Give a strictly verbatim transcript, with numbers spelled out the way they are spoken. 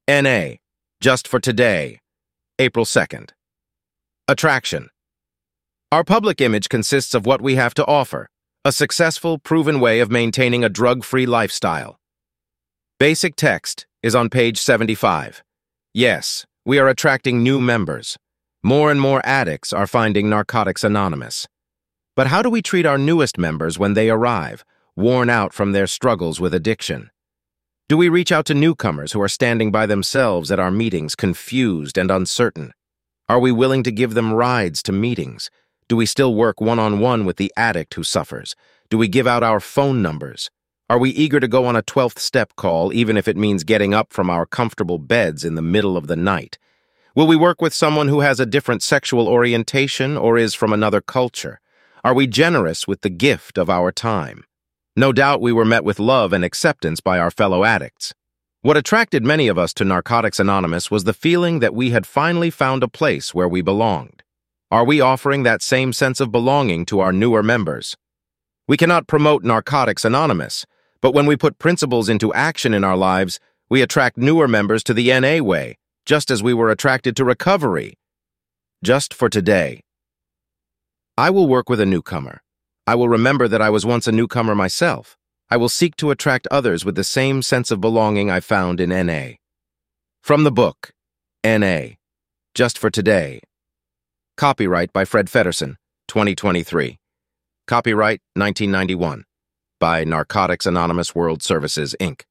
N A, just for today, April second. Attraction. Our public image consists of what we have to offer, a successful, proven way of maintaining a drug-free lifestyle. Basic text is on page seventy-five. Yes, we are attracting new members. More and more addicts are finding Narcotics Anonymous. But how do we treat our newest members when they arrive, worn out from their struggles with addiction? Do we reach out to newcomers who are standing by themselves at our meetings, confused and uncertain? Are we willing to give them rides to meetings? Do we still work one-on-one with the addict who suffers? Do we give out our phone numbers? Are we eager to go on a twelfth step call, even if it means getting up from our comfortable beds in the middle of the night? Will we work with someone who has a different sexual orientation or is from another culture? Are we generous with the gift of our time? No doubt we were met with love and acceptance by our fellow addicts. What attracted many of us to Narcotics Anonymous was the feeling that we had finally found a place where we belonged. Are we offering that same sense of belonging to our newer members? We cannot promote Narcotics Anonymous, but when we put principles into action in our lives, we attract newer members to the N A way, just as we were attracted to recovery. Just for today. I will work with a newcomer. I will remember that I was once a newcomer myself. I will seek to attract others with the same sense of belonging I found in N A. From the book, N A, Just for Today. Copyright by Fred Feddersen, twenty twenty-three. Copyright nineteen ninety-one. By Narcotics Anonymous World Services, Incorporated